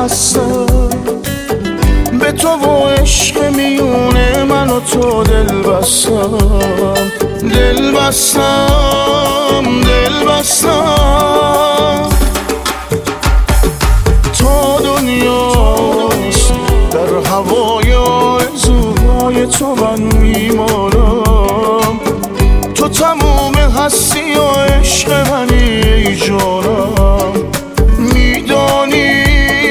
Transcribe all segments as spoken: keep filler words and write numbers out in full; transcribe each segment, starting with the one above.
هستم به تو و عشق میونه من و تو دل بستم دل بستم دل بستم تا دنیاست در هوای آرزوهای تو من میمانم تو تموم هستی و عشق منی ای جانم میدانی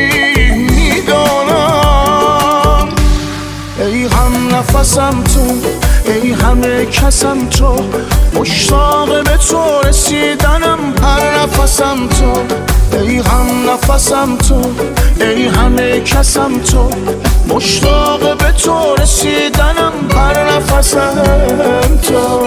میدانم ای هم نفسم تو ای همه کسم تو مشتاق به تو رسیدنم هر نفسم تو ای هم نفسم تو ای همه کسم تو مشتاق به تو رسیدنم هر نفسم تو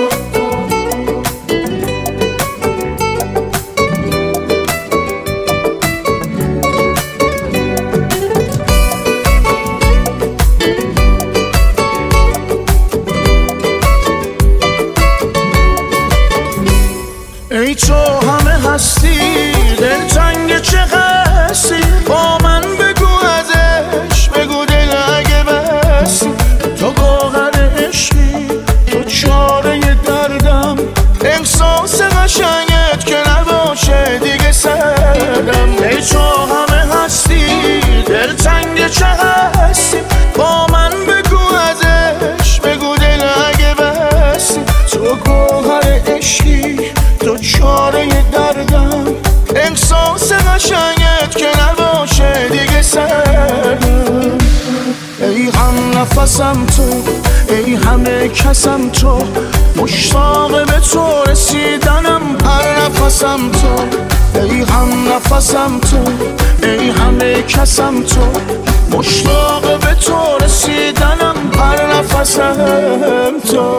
ای تو همه هستی دلتنگ چه هستی با من بگو ازش بگو دل اگه بستی تو گوهر عشقی تو چاره دردم احساس قشنگت که نباشه دیگه سردم ای تو همه هستی دلتنگ چه هستی با من بگو ازش بگو دل اگه بستی تو گوهر عشقی تو چاره دردم احساس قشنگت که نباشه دیگه سردم ای هم نفسم تو ای همه کسم تو مشتاق به تو رسیدنم هر نفسم تو ای هم نفسم تو ای همه کسم تو مشتاق به تو رسیدنم هر نفسم تو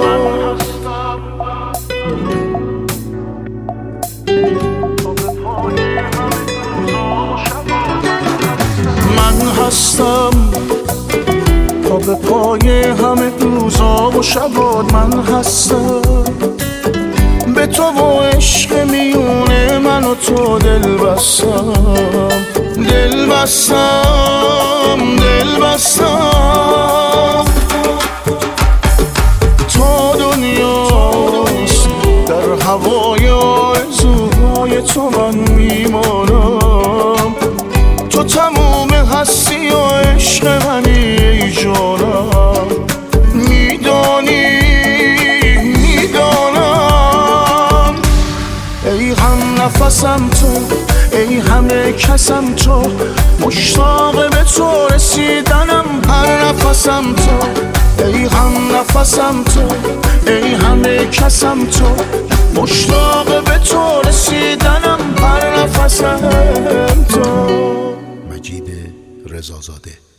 من هستم تا به پای همه روزا و شبات من هستم به تو و عشق میونه من و تو دل بستم دل بستم دل بستم تا دنیاست در هوای آرزوهای تو من میمانم تو تموم هستی و عشق منی ای جانم میدانی میدانم ای هم نفسم تو ای همه کسم تو مشتاق به تو رسیدنم هر نفسم تو ای هم نفسم تو ای همه کسم تو مشتاق به تو رسیدنم هر نفسم تو مجید رضازاده.